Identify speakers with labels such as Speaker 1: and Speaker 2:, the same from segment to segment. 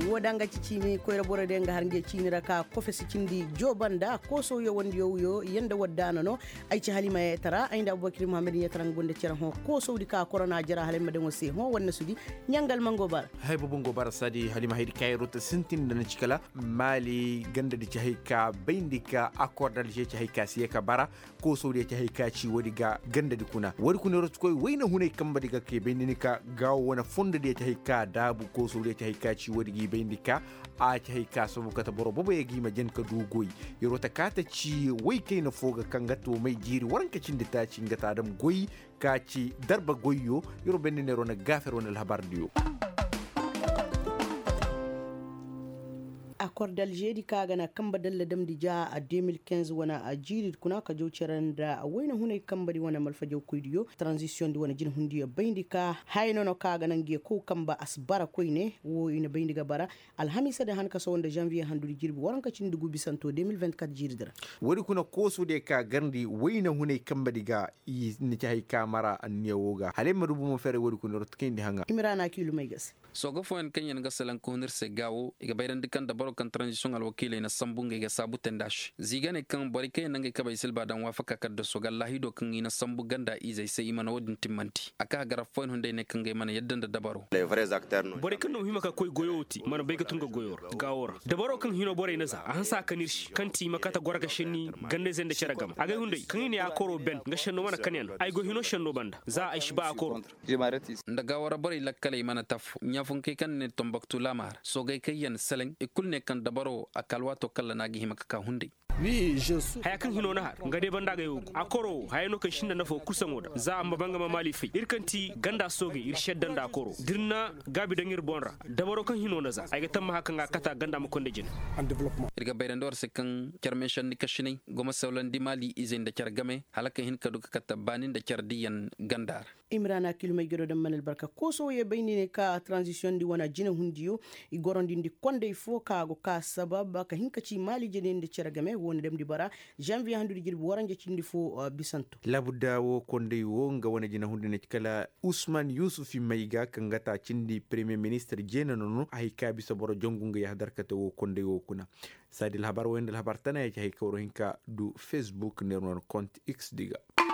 Speaker 1: wodanga cicimi koyra borode nga harnge cinira ka kofesi cindi jobanda ko so yo wondi yo yenda waddana no ay ci halima e tara aynda Aboubacry Mohamed yetara gonde cera ho ko so di ka corona jara halima de wose ho wonna sudi nyangal mango bar
Speaker 2: hay bubungo bar sadi halima haydi kayro to sintin dana cikala mali ganda di cahika bindika accordal je cahika sieka bara ko so di cahika ci wodi ga ganda di kuna wodi kuna rot koy wayna hunay kamba diga ke bindika gaw wona fonde di cahika dabu ko so di cahika ci wodi gi bindika a cahika so bukata boro bobo e gi ma jen ka dugoy yoro ta kata ci way kay na foga kanga to mai jiri waranka cin da ta ci ngata dam goy ka ci darba goyyo yoro bendine rona gafero na habar diyo accord d'Alger di kaga na kamba dalla dam di ja a 2015 wana a jiri kuna ka joceran da wayna hunay kamba di wana malfa jow kuydiyo transition di wana jin hundiyo bayndika hayno no kaga nange ko kamba asbara koyne wo ina bayndiga bara alhamisa da hanka so wonde janvier handuri jirbi waranka cin dugu bisanto 2024 jiri dara wodi kuna kosu de ka garndi wayna hunay kamba diga ni tahay kamara an niyoga hale marubu mo fere wodi kuna rotkendi hanga imrana kilu may gas
Speaker 3: so go fon kenyen gasalan ko nirse gawo iga bayran dikan da baro kan transition al wakile na sambunga iga sabu tendash zigane kan barike nange kabay silba dan wafaka kadda so gallahi do kan ina sambu ganda izai sai imana wodin timmanti aka gara fon hunde ne kan ga mana yaddan da dabaro
Speaker 4: les vrais acteurs no
Speaker 5: bore kan no himaka koy goyoti mana bai ga tunga goyor gawor dabaro kan hino bore naza a hansa kanirshi kanti makata gorga shenni gande zende ceragam aga hunde kan ne akoro ben ga shenno mana kanyan ay go hino shenno banda za a shi ba akoro
Speaker 3: da gawara bore lakkale mana taf nyafun kai kan ne tombaktu lamar so gai kayan salen ikul ne kan dabaro akalwa to kala nagi himaka ka hunde
Speaker 5: haya kan hino na har ngade banda ga yogo akoro haya no kan shinda nafo kusan woda za amma banga ma mali fi irkanti ganda soge irsheddan da akoro dirna gabi dangir bonra dabaro kan hino na za ay ga tamma hakan ga kata ganda mu konde jin
Speaker 6: en développement
Speaker 3: irga bayrandor se kan kermeshan ni kashini goma sawlan di mali izen da kergame halaka hin kadu kata banin da kerdiyan gandar
Speaker 1: imrana kilmay gero dem manel barka ko so ye bayni ne ka transition di wana jina hundiyo i gorondi ndi konde fo ka go ka sababa ka hinka ci mali jene de ceragame woni dem di bara janvier handu jirbi waranje ci ndi fo bisanto
Speaker 2: labudda wo konde wo nga wona jina hunde ne kala Ousmane Youssouf Mayiga kangata cindi premier ministre jena nono ay ka bi soboro jongunga ya darkata wo konde wo kuna sadil habar wendel habar tana ya hay kawro hinka du Facebook ne non compte X diga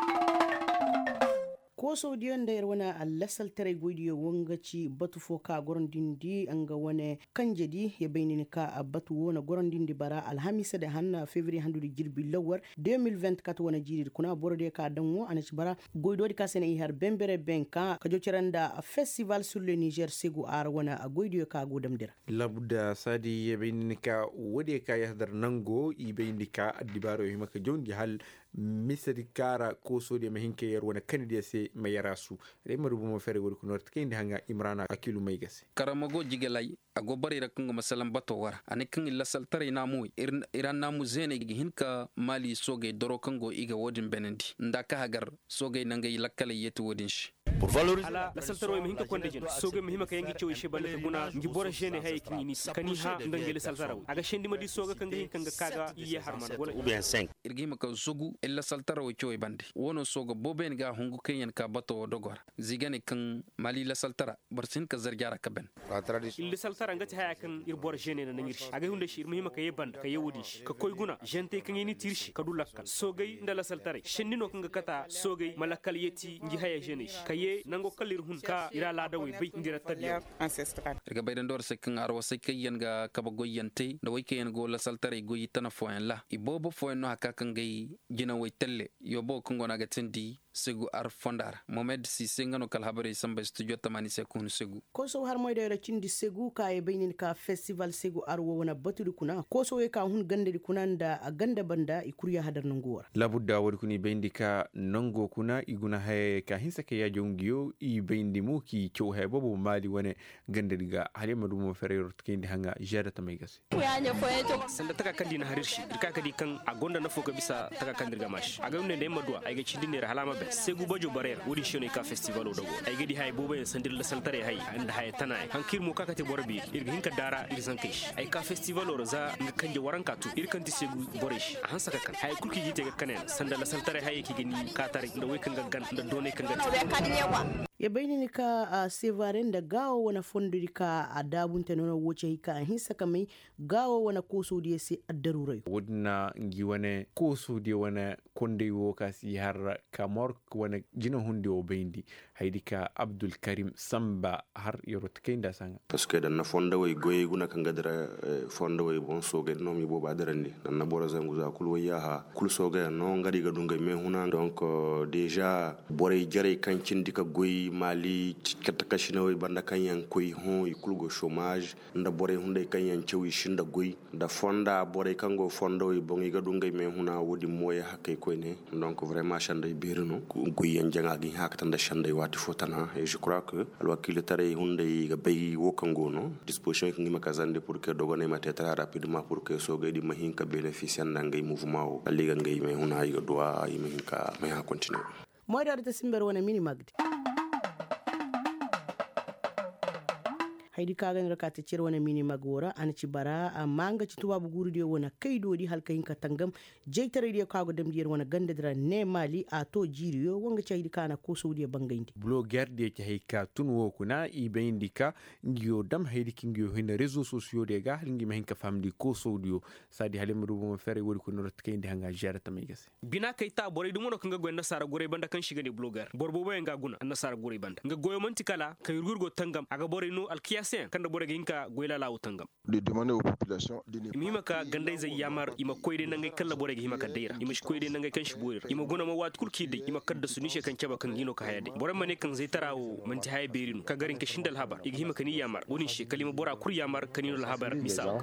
Speaker 2: ko so diyon da wana allasal tare godiyo wangaci batu foka gorondin di anga wane kanjedi ya baynini ka batu wona gorondin di bara alhamisa da hanna fevrier handu jirbi lawar 2024 wana jiri kuna borde ka danwo anaci bara goydodi ka sene har bembere benka ka joceranda festival sur le Niger segu ar wana goydiyo ka godam dira labda sadi ya baynini ka wode ka yahdar nango i baynini ka adibaro himaka jondi hal misari kara ko so de mahinke yar wana kandiya se mayarasu re marubu mo fere wori ko nort kende hanga imrana akilu may gase
Speaker 3: karamago jigelay ago bari rakko masalan bato wara ani kan illa saltare namu iran namu zene gi hinka mali soge doro kango iga wodin benendi ndaka hagar soge nangay lakkale yetu wodin shi
Speaker 5: pour valoriser ala la saltaro mi hinka konde jin soge mi himaka yangi cewi she balle guna ngi bora jene hay kini ni kani ha ndangele saltaro aga shendi madi soge kanga hinka kaga iye harman wala
Speaker 4: ou bien 5
Speaker 3: irgi maka zogu illa saltaro cewi bande wono sogo boben ga hungu kenyan ka bato dogor zigane kan mali la saltara barsin ka zarjara ka ben
Speaker 5: illa saltara ngati haya kan ir bora jene na ngirshi aga hunde shi mi himaka yeband ka yewudi ka koy guna jente kan yini tirshi ka dulakkan sogay ndala saltare shendi no kanga kata sogay malakal yeti ngi haya jene kaye nango kalir hun ka ira lada we bay ndira tabiya
Speaker 7: ancestral
Speaker 3: irga baydan dor se kan arwa se kayen ga kaba goyante da way kayen go la saltare goyi tana foyen la ibobo foyen no haka kan gay jina way telle yobo kongo naga tendi segu ar fondar Mohamed si sengano kal habare samba studio tamani sekun segu
Speaker 1: koso har moyde ra cindi segu ka e baynin ka festival segu ar wona batudu kuna koso e ka hun gande kuna nda ganda banda e kuriya hadar nanguwar
Speaker 2: labudda wodi kuni bayndi ka nango kuna iguna hay ka hinsa ke ya jongiyo i bayndi mu ki cew hay bobo mali wone gande diga halima dum fere rotkendi hanga jada tamay gasi
Speaker 5: sanda taka kandi na harirshi ka kadi kan agonda na foka bisa taka kandirga mash aga unne de madwa ay ga cindi ne halama be segu bajo barer wodi shone ka festival odogo ay gadi hay bobo en sandir la saltare hay anda hay tanay hankir mu kakate borbi irga hinka dara irzan kaish ay ka festival oro za nga kanje waranka tu irkanti segu borish a hansa kan hay kulki jite ga kanen sanda la saltare hay ki gani katare da way kan gan da done kan gan
Speaker 1: ya bayyana ka a sevaren da gawo wana fondiri ka a dabunta nuna wuce hika a hinsa kamai gawo wana koso da ya sai a darurai
Speaker 4: wadna ngi wane koso da wana konde wo kasi har kamar wana jina hunde o bayndi haydi ka Abdul Karim Samba har yorot kenda sanga
Speaker 6: parce que dan na fonda way goye guna kan gadara fonda way bon soge no mi bo badarandi dan na bora zangu za kul waya ha kul soge no ngadi ga dunga me huna donc déjà bore jare kan cindika goy mali katakashina way banda kanyan koy hon ikulgo chômage nda bore hunde kanyan cewi shinda goy da fonda bore kango fonda way bon ga dunga me huna wodi moye hakkay koy ne donc vraiment chanday birino goy yan janga gi hakata nda chanday wati fotana et je crois que alwakil tare hunde ga bay wokango no disposition ki ngima kazande pour que dogone mate très rapidement pour que soge di mahinka bénéficiant ngay mouvement o liga ngay me huna yiga doa yi mahinka may ha continuer
Speaker 1: moy da ta simber wona mini magdi haydi kagan raka ta cire wani mini magora an ci bara amma an ga ci tuba buguru da wani kai dodi halka hinka tangam jeitare da kago dam diyar wani ganda dira ne mali a to jiriyo wanga ci haydi kana ko saudiya bangaindi
Speaker 4: blogger de ke hayka tun wo kuna ibayindika ngiyo dam haydi kingiyo hina réseaux sociaux de ga halngi mahinka famdi ko saudiyo sadi halim rubu mo fere wori ko norot kayndi hanga jarata may gase
Speaker 5: bina kai ta bore dum no kanga gwen nasara gore banda kan shiga ne blogger borbo boy nga guna nasara gore banda nga goyo manti kala kay rurgo tangam aga bore no alkiya kanda bore ginka goyla lawu tangam
Speaker 7: de demander aux populations
Speaker 5: mi maka gandai zai yamar ima koyde nangay kala bore gi maka deira ima koyde nangay kan shi boyir ima guna ma wat kulki de ima kadda su nishe kan ceba kan gino ka hayade bore mane kan zai tarawo manti hay berinu ka garin ka shindal habar igi hima kan yamar woni she kalima bora kur yamar kanino la habar misal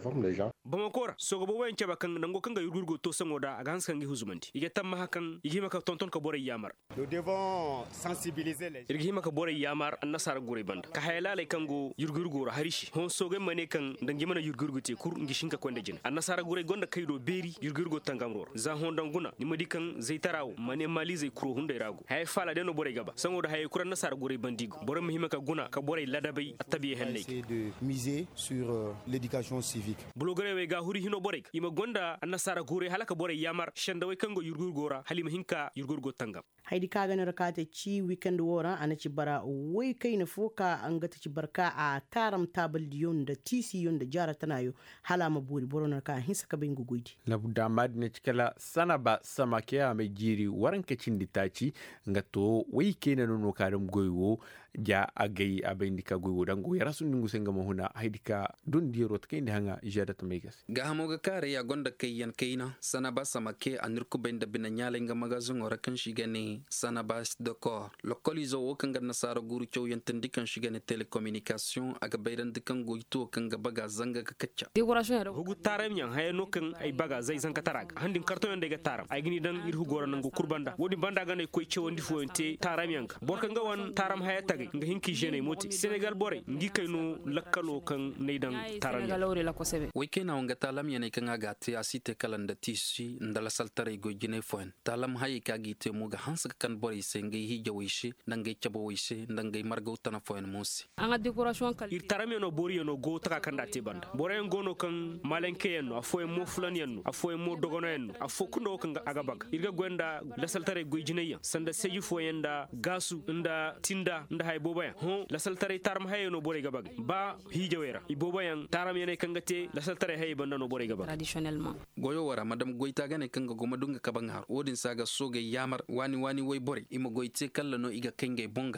Speaker 5: bama kora sogo bo wen ceba kan nango kan ga yurgurgo to sangoda aga hans kan gi huzumanti igi tamma hakan igi hima ka tonton ka bore yamar
Speaker 8: nous devons sensibiliser les
Speaker 5: igi hima ka bore yamar annasara gore banda ka hayala le kango yurgurgo harishi hon soge mane kan dangi mana yurgurgo te kur ngishinka konde jin annasara gure gonda kaydo beri yurgurgo tangamror za hon danguna nimadi kan zai tarawo mane mali zai kuro hunde rago hay fala deno bore gaba sangoda hay kuran nasara gure bandigo bore muhimma ka guna ka bore ladabai attabiye helle
Speaker 8: c'est de miser sur l'éducation civique
Speaker 5: blogere we ga huri hino bore ima gonda annasara gure halaka bore yamar shanda we kango yurgurgora halima hinka yurgurgo tangam
Speaker 1: haydi kaga na rakata ci weekend wora ana ci bara wai kai na foka an ga ta ci barka a taram tabal diyon da tisi yon da jara tanayo halama buri boronar ka hinsa ka bingu goidi
Speaker 4: labu damad ne cikala sana ba sama ke a mai jiri waran kacin ditaci nga to wai kenan no karam goyo ja agai abindika goyo dan goyo rasun ningu senga mahuna haidika don diro ta kainde hanga jada ta megas
Speaker 3: ga hamoga kare ya gonda kayyan kaina sana ba sama ke anirku benda binanyale nga magazun ora kan shigane sana ba d'accord lokolizo wo kan ganna sara guru chow yantandi kan shigane telecommunication aga bayran dikan goyto kan ga baga zanga ka kacca
Speaker 5: hugu taram yan hay no kan ay baga zai zanka taraga handin karto yande ga taram ay gini dan irhu gora nango kurbanda wodi banda ga ne koy cewondi foyente taram yanka borka nga wan taram haya tagi nga hinki jene moti Senegal bore ngi kayno lakkalo kan neidan taram
Speaker 3: wike na wanga talam yana kan aga te asite kalanda tisi ndala saltare go jine foen talam hay ka gite mu ga hansa kan bore sengi hi jawishi nangay chabo wishi nangay margo tana foen musi
Speaker 5: anga decoration kal ir taram no bori no go taka kanda te banda bore ngono kan malenke yenno afoy mo fulan yenno afoy mo dogono yenno afokundo kan aga bag irga gwenda la saltare go jine ya sanda seju foyenda gasu nda tinda nda hay boba ho la saltare taram hay no bore gabag ba hi jawera i boba yan taram yene kangate la saltare hay banda no bore gabag
Speaker 3: traditionnellement goyo wara madam goita gane kanga goma dunga kabang har odin saga soge yamar wani way bore ima goite kala no iga kenge bonga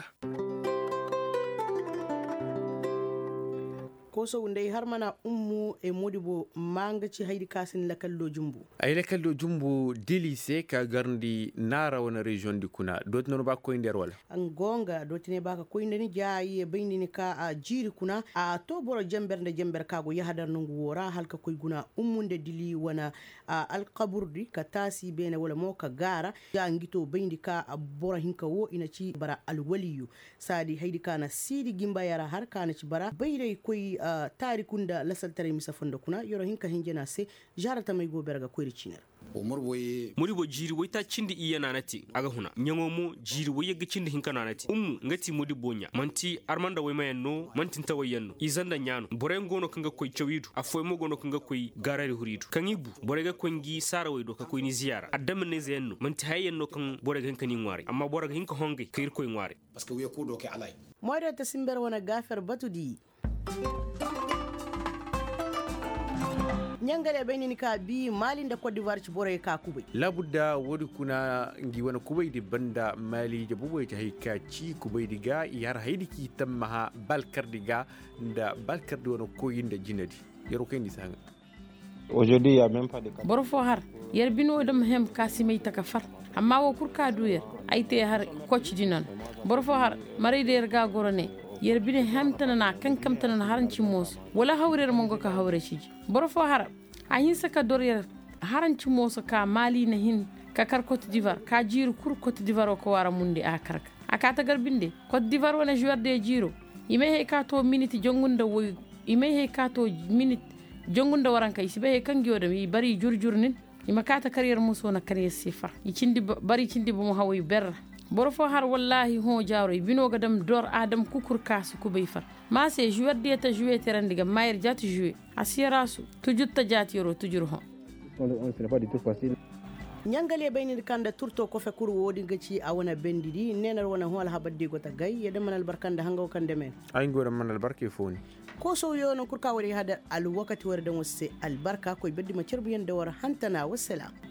Speaker 1: koso wunde har mana ummu e modibo manga ci haydi kasin lakallo jumbu
Speaker 4: ay lakallo jumbu delise ka garndi nara wona region di kuna dot non ba ko nder wala
Speaker 1: an gonga dotine baka ko ndeni jaayi e baynini ka a jiri kuna a to boro jember kago yahadar nungu wora halka koy guna ummunde dili wana alqaburdi ka tasi bene wala mo ka gara ya ngito bayndi ka a boro hinka wo ina ci bara alwaliyu sadi haydi kana sidi gimba yara har kana ci bara bayre koy
Speaker 2: tarikunda lasal tare misa fonda kuna yoro hinka hinjena se jarata mai goberga koyri cinar
Speaker 5: muri bo jiri wai ta cindi iya nanati aga huna nyango mo jiri wai ga cindi hinka nanati ngati modi bonya manti armanda wai mayanno mantin ta wayanno izanda nyano bore ngono kanga koy chawidu afoy mo gono kanga koy garari huridu kangibu bore ga kongi sara wai do ka koy ni ziyara adam ne zayanno manti hayenno kan bore ga hinka ni ngwari amma bore ga hinka honge kayir koy ngwari
Speaker 7: parce que wiya kudo ke alay
Speaker 2: moyda ta simber wana gafar batudi nyangale bayni ka bi malin da Cote d'Ivoire ci bore ka kubai
Speaker 4: labudda wodi kuna ngi wana kubai di banda mali da bubai ta haika ci kubai diga yar haidiki tamma balkar diga da balkar di wana koyin da jinadi yaro kai ni sanga
Speaker 9: aujourd'hui il y a même pas de
Speaker 10: borfo har yer bino dum hem kasimay takafar amma wo kurka duyer ayte har coach dinan borfo har mari der ga gorone yer bine hamtana na kankam tana haranci mos wala hawrer mongo ka hawre ci borfo har ayin saka doryer haranci mos ka mali na hin ka kar Cote d'Ivoire ka jiru kur Cote d'Ivoire ko wara munde a karka akata garbinde Cote d'Ivoire wana joueur de jiro ime he ka to minute jongunda woy ime he ka to minute jongunda waranka isibe he kangiyo da mi bari jurjurnin ima kata carrière muso na carrière sifa ikindi bari cindi bu mu hawoy ber borfo har wallahi ho jawro bino gadam dor adam kukur kasu ku bayfar ma se joueur de ta jouer terandiga mayer jati jouer asirasu tujutta jati yoro tujurho
Speaker 9: on ce n'est pas du tout facile
Speaker 2: nyangale bayni kanda turto ko fe kur wodi gaci a wana bendidi nenar wana hol habadde gota gay yede manal barkanda hango kande men
Speaker 4: ay ngora manal barke foni
Speaker 2: ko so yo no kurka wari hada al wakati wardan wasse al barka ko beddi ma cerbu yanda war hantana wassalam